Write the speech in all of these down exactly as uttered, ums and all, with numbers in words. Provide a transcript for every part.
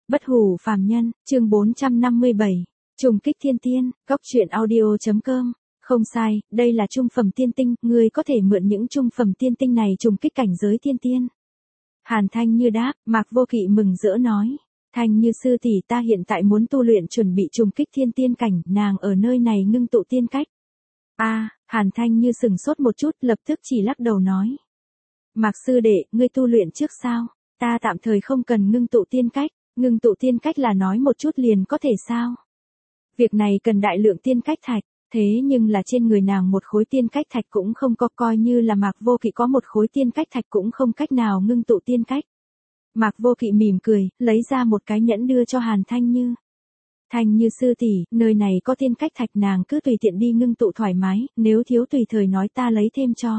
Bất hủ phàm nhân, chương bốn trăm năm mươi bảy. Trùng kích thiên tiên, góc truyện audio.com. Không sai, đây là trung phẩm tiên tinh, ngươi có thể mượn những trung phẩm tiên tinh này trùng kích cảnh giới thiên tiên. Hàn Thanh Như đáp, Mạc Vô Kỵ mừng rỡ nói. Thanh Như sư tỷ, ta hiện tại muốn tu luyện chuẩn bị trùng kích thiên tiên cảnh, nàng ở nơi này ngưng tụ tiên cách. A, à, Hàn Thanh Như sừng sốt một chút, lập tức chỉ lắc đầu nói. Mạc sư đệ, ngươi tu luyện trước sao? Ta tạm thời không cần ngưng tụ tiên cách, ngưng tụ tiên cách là nói một chút liền có thể sao? Việc này cần đại lượng tiên cách thạch, thế nhưng là trên người nàng một khối tiên cách thạch cũng không có, coi như là Mạc Vô Kỵ có một khối tiên cách thạch cũng không cách nào ngưng tụ tiên cách. Mạc Vô Kỵ mỉm cười, lấy ra một cái nhẫn đưa cho Hàn Thanh Như. Thanh Như sư tỷ, nơi này có tiên cách thạch, nàng cứ tùy tiện đi ngưng tụ thoải mái, nếu thiếu tùy thời nói ta lấy thêm cho.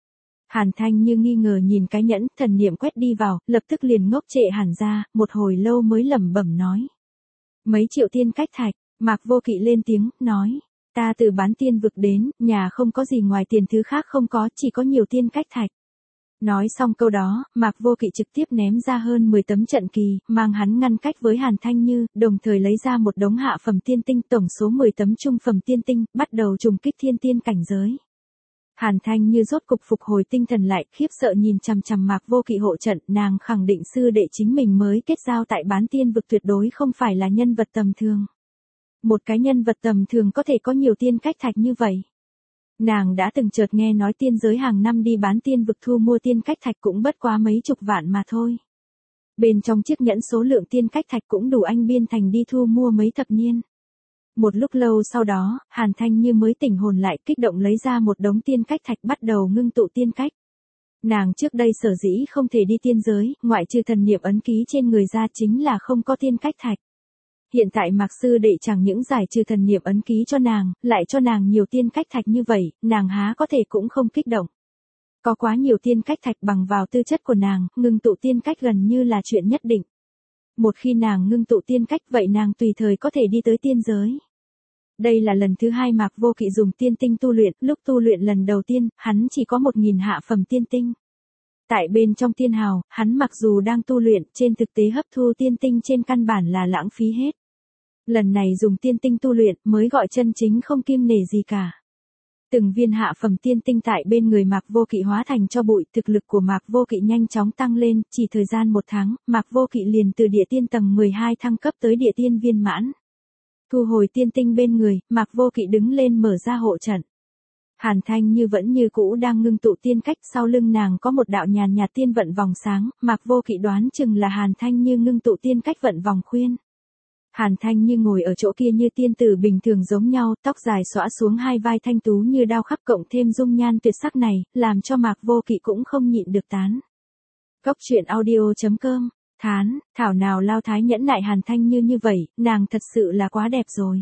Hàn Thanh Như nghi ngờ nhìn cái nhẫn, thần niệm quét đi vào, lập tức liền ngốc trệ hẳn ra, một hồi lâu mới lẩm bẩm nói. Mấy triệu tiên cách thạch, Mạc Vô Kỵ lên tiếng, nói. Ta từ bán tiên vực đến, nhà không có gì ngoài tiền thứ khác không có, chỉ có nhiều tiên cách thạch. Nói xong câu đó, Mạc Vô Kỵ trực tiếp ném ra hơn mười tấm trận kỳ, mang hắn ngăn cách với Hàn Thanh Như, đồng thời lấy ra một đống hạ phẩm tiên tinh, tổng số mười tấm trung phẩm tiên tinh, bắt đầu trùng kích thiên tiên cảnh giới. Hàn Thanh Như rốt cục phục hồi tinh thần lại, khiếp sợ nhìn chằm chằm Mạc Vô Kỵ hộ trận, nàng khẳng định sư đệ chính mình mới kết giao tại bán tiên vực tuyệt đối không phải là nhân vật tầm thường. Một cái nhân vật tầm thường có thể có nhiều tiên cách thạch như vậy. Nàng đã từng chợt nghe nói tiên giới hàng năm đi bán tiên vực thu mua tiên cách thạch cũng bất quá mấy chục vạn mà thôi. Bên trong chiếc nhẫn số lượng tiên cách thạch cũng đủ anh Biên Thành đi thu mua mấy thập niên. Một lúc lâu sau đó, Hàn Thanh Như mới tỉnh hồn lại, kích động lấy ra một đống tiên cách thạch bắt đầu ngưng tụ tiên cách. Nàng trước đây sở dĩ không thể đi tiên giới, ngoại trừ thần niệm ấn ký trên người ra chính là không có tiên cách thạch. Hiện tại Mạc sư đệ chẳng những giải trừ thần niệm ấn ký cho nàng, lại cho nàng nhiều tiên cách thạch như vậy, nàng há có thể cũng không kích động. Có quá nhiều tiên cách thạch bằng vào tư chất của nàng, ngưng tụ tiên cách gần như là chuyện nhất định. Một khi nàng ngưng tụ tiên cách vậy nàng tùy thời có thể đi tới tiên giới. Đây là lần thứ hai Mạc Vô Kỵ dùng tiên tinh tu luyện, lúc tu luyện lần đầu tiên, hắn chỉ có một nghìn hạ phẩm tiên tinh. Tại bên trong tiên hào, hắn mặc dù đang tu luyện, trên thực tế hấp thu tiên tinh trên căn bản là lãng phí hết. Lần này dùng tiên tinh tu luyện mới gọi chân chính không kiêng nể gì cả. Từng viên hạ phẩm tiên tinh tại bên người Mạc Vô Kỵ hóa thành cho bụi, thực lực của Mạc Vô Kỵ nhanh chóng tăng lên, chỉ thời gian một tháng, Mạc Vô Kỵ liền từ địa tiên tầng mười hai thăng cấp tới địa tiên viên mãn. Thu hồi tiên tinh bên người, Mạc Vô Kỵ đứng lên mở ra hộ trận. Hàn Thanh Như vẫn như cũ đang ngưng tụ tiên cách, sau lưng nàng có một đạo nhàn nhạt tiên vận vòng sáng, Mạc Vô Kỵ đoán chừng là Hàn Thanh Như ngưng tụ tiên cách vận vòng khuyên. Hàn Thanh Như ngồi ở chỗ kia như tiên tử bình thường giống nhau, tóc dài xõa xuống hai vai thanh tú như đao khắc cộng thêm dung nhan tuyệt sắc này, làm cho Mạc Vô Kỵ cũng không nhịn được tán. Góc truyện audio.com, thán, thảo nào lao thái nhẫn nại Hàn Thanh Như như vậy, nàng thật sự là quá đẹp rồi.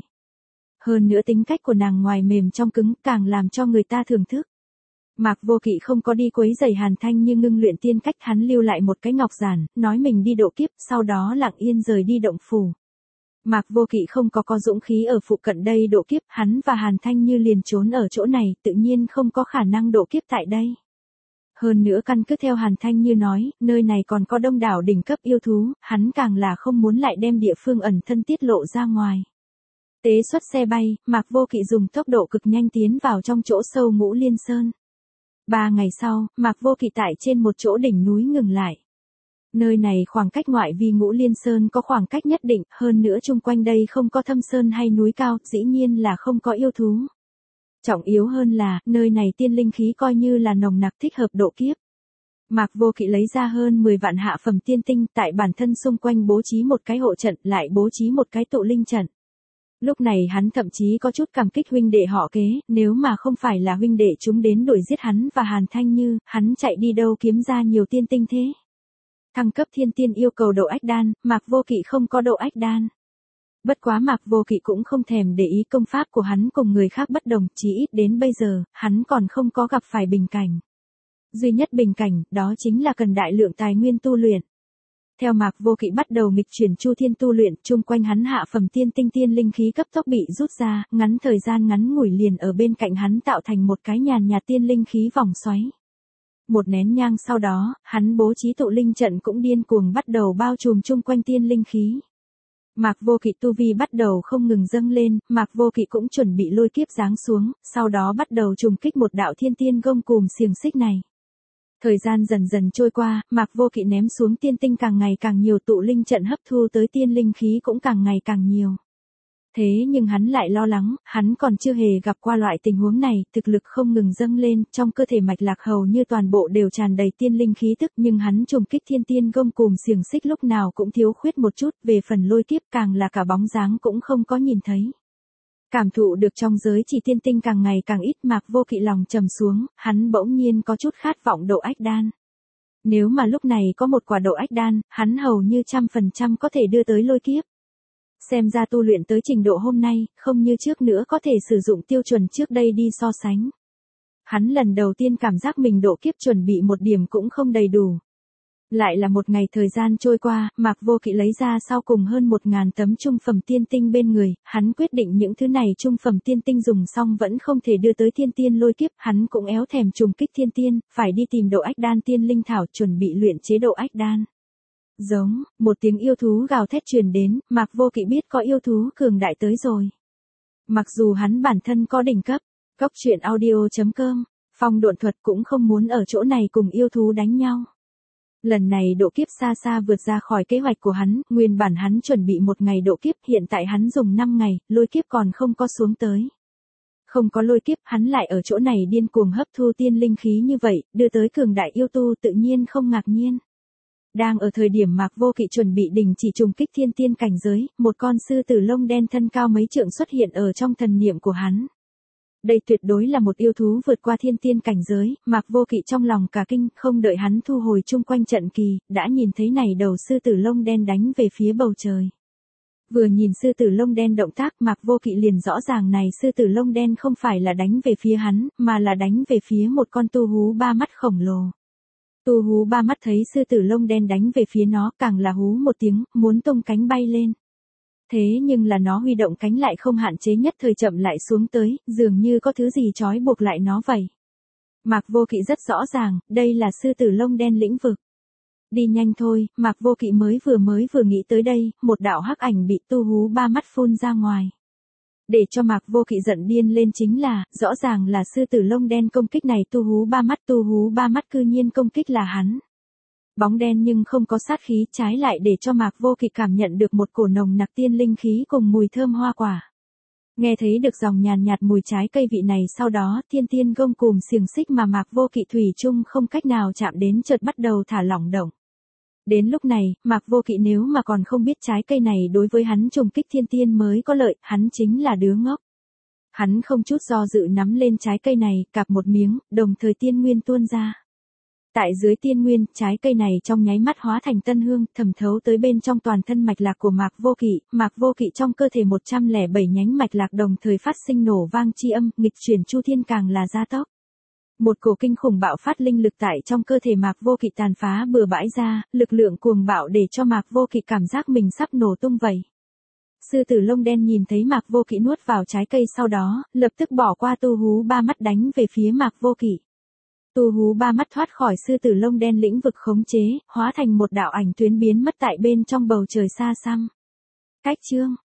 Hơn nữa tính cách của nàng ngoài mềm trong cứng càng làm cho người ta thưởng thức. Mạc Vô Kỵ không có đi quấy rầy Hàn Thanh Như ngưng luyện tiên cách, hắn lưu lại một cái ngọc giản, nói mình đi độ kiếp, sau đó lặng yên rời đi động phủ. Mạc Vô Kỵ không có có dũng khí ở phụ cận đây độ kiếp, hắn và Hàn Thanh Như liền trốn ở chỗ này, tự nhiên không có khả năng độ kiếp tại đây. Hơn nữa căn cứ theo Hàn Thanh Như nói, nơi này còn có đông đảo đỉnh cấp yêu thú, hắn càng là không muốn lại đem địa phương ẩn thân tiết lộ ra ngoài. Tế xuất xe bay, Mạc Vô Kỵ dùng tốc độ cực nhanh tiến vào trong chỗ sâu Ngũ Liên Sơn. Ba ngày sau, Mạc Vô Kỵ tại trên một chỗ đỉnh núi ngừng lại. Nơi này khoảng cách ngoại vi Ngũ Liên Sơn có khoảng cách nhất định, hơn nữa chung quanh đây không có thâm sơn hay núi cao, dĩ nhiên là không có yêu thú. Trọng yếu hơn là, nơi này tiên linh khí coi như là nồng nặc thích hợp độ kiếp. Mạc Vô Kỵ lấy ra hơn mười vạn hạ phẩm tiên tinh, tại bản thân xung quanh bố trí một cái hộ trận, lại bố trí một cái tụ linh trận. Lúc này hắn thậm chí có chút cảm kích huynh đệ họ Kế, nếu mà không phải là huynh đệ chúng đến đuổi giết hắn và Hàn Thanh Như, hắn chạy đi đâu kiếm ra nhiều tiên tinh thế. Thăng cấp thiên tiên yêu cầu độ ách đan, Mạc Vô Kỵ không có độ ách đan. Bất quá Mạc Vô Kỵ cũng không thèm để ý công pháp của hắn cùng người khác bất đồng, chỉ ít đến bây giờ, hắn còn không có gặp phải bình cảnh. Duy nhất bình cảnh, đó chính là cần đại lượng tài nguyên tu luyện. Theo Mạc Vô Kỵ bắt đầu nghịch chuyển chu thiên tu luyện, chung quanh hắn hạ phẩm tiên tinh tiên linh khí cấp tốc bị rút ra, ngắn thời gian ngắn ngủi liền ở bên cạnh hắn tạo thành một cái nhàn nhạt tiên linh khí vòng xoáy. Một nén nhang sau đó, hắn bố trí tụ linh trận cũng điên cuồng bắt đầu bao trùm chung quanh tiên linh khí. Mạc Vô Kỵ tu vi bắt đầu không ngừng dâng lên, Mạc Vô Kỵ cũng chuẩn bị lôi kiếp giáng xuống, sau đó bắt đầu trùng kích một đạo thiên tiên gông cùm xiềng xích này. Thời gian dần dần trôi qua, Mạc Vô Kỵ ném xuống tiên tinh càng ngày càng nhiều, tụ linh trận hấp thu tới tiên linh khí cũng càng ngày càng nhiều. Thế nhưng hắn lại lo lắng, hắn còn chưa hề gặp qua loại tình huống này, thực lực không ngừng dâng lên, trong cơ thể mạch lạc hầu như toàn bộ đều tràn đầy tiên linh khí tức, nhưng hắn trùng kích thiên tiên gông cùm xiềng xích lúc nào cũng thiếu khuyết một chút, về phần lôi kiếp càng là cả bóng dáng cũng không có nhìn thấy. Cảm thụ được trong giới chỉ tiên tinh càng ngày càng ít, Mạc Vô Kỵ lòng trầm xuống, hắn bỗng nhiên có chút khát vọng độ ách đan. Nếu mà lúc này có một quả độ ách đan, hắn hầu như trăm phần trăm có thể đưa tới lôi kiếp. Xem ra tu luyện tới trình độ hôm nay, không như trước nữa có thể sử dụng tiêu chuẩn trước đây đi so sánh. Hắn lần đầu tiên cảm giác mình độ kiếp chuẩn bị một điểm cũng không đầy đủ. Lại là một ngày thời gian trôi qua, Mạc Vô Kỵ lấy ra sau cùng hơn một ngàn tấm trung phẩm tiên tinh bên người, hắn quyết định những thứ này trung phẩm tiên tinh dùng xong vẫn không thể đưa tới thiên tiên lôi kiếp, hắn cũng éo thèm trùng kích thiên tiên, phải đi tìm độ ách đan tiên linh thảo chuẩn bị luyện chế độ ách đan. Giống, một tiếng yêu thú gào thét truyền đến, Mạc Vô Kỵ biết có yêu thú cường đại tới rồi. Mặc dù hắn bản thân có đỉnh cấp, Cốc Truyện Audio chấm com, phong độn thuật cũng không muốn ở chỗ này cùng yêu thú đánh nhau. Lần này độ kiếp xa xa vượt ra khỏi kế hoạch của hắn, nguyên bản hắn chuẩn bị một ngày độ kiếp, hiện tại hắn dùng năm ngày, lôi kiếp còn không có xuống tới. Không có lôi kiếp, hắn lại ở chỗ này điên cuồng hấp thu tiên linh khí như vậy, đưa tới cường đại yêu tu tự nhiên không ngạc nhiên. Đang ở thời điểm Mạc Vô Kỵ chuẩn bị đình chỉ trùng kích thiên tiên cảnh giới, một con sư tử lông đen thân cao mấy trượng xuất hiện ở trong thần niệm của hắn. Đây tuyệt đối là một yêu thú vượt qua thiên tiên cảnh giới, Mạc Vô Kỵ trong lòng cả kinh, không đợi hắn thu hồi chung quanh trận kỳ, đã nhìn thấy này đầu sư tử lông đen đánh về phía bầu trời. Vừa nhìn sư tử lông đen động tác, Mạc Vô Kỵ liền rõ ràng này sư tử lông đen không phải là đánh về phía hắn, mà là đánh về phía một con tu hú ba mắt khổng lồ. Tu hú ba mắt thấy sư tử lông đen đánh về phía nó, càng là hú một tiếng, muốn tung cánh bay lên. Thế nhưng là nó huy động cánh lại không hạn chế, nhất thời chậm lại xuống tới, dường như có thứ gì trói buộc lại nó vậy. Mạc Vô Kỵ rất rõ ràng, đây là sư tử lông đen lĩnh vực. Đi nhanh thôi, Mạc Vô Kỵ mới vừa mới vừa nghĩ tới đây, một đạo hắc ảnh bị tu hú ba mắt phun ra ngoài. Để cho Mạc Vô Kỵ giận điên lên chính là, rõ ràng là sư tử lông đen công kích này tu hú ba mắt, tu hú ba mắt cư nhiên công kích là hắn. Bóng đen nhưng không có sát khí, trái lại để cho Mạc Vô Kỵ cảm nhận được một cổ nồng nặc tiên linh khí cùng mùi thơm hoa quả. Nghe thấy được dòng nhàn nhạt mùi trái cây vị này, sau đó thiên tiên gông cùm xiềng xích mà Mạc Vô Kỵ thủy chung không cách nào chạm đến chợt bắt đầu thả lỏng động. Đến lúc này, Mạc Vô Kỵ nếu mà còn không biết trái cây này đối với hắn trùng kích thiên tiên mới có lợi, hắn chính là đứa ngốc. Hắn không chút do dự nắm lên trái cây này, cạp một miếng, đồng thời tiên nguyên tuôn ra. Tại dưới tiên nguyên, trái cây này trong nháy mắt hóa thành tân hương, thẩm thấu tới bên trong toàn thân mạch lạc của Mạc Vô Kỵ, Mạc Vô Kỵ trong cơ thể một trăm lẻ bảy nhánh mạch lạc đồng thời phát sinh nổ vang chi âm, nghịch chuyển chu thiên càng là gia tốc. Một cổ kinh khủng bạo phát linh lực tại trong cơ thể Mạc Vô Kỵ tàn phá bừa bãi ra, lực lượng cuồng bạo để cho Mạc Vô Kỵ cảm giác mình sắp nổ tung vậy. Sư tử lông đen nhìn thấy Mạc Vô Kỵ nuốt vào trái cây sau đó, lập tức bỏ qua tu hú ba mắt đánh về phía Mạc Vô Kỵ. Tu hú ba mắt thoát khỏi sư tử lông đen lĩnh vực khống chế, hóa thành một đạo ảnh tuyến biến mất tại bên trong bầu trời xa xăm. Cách chương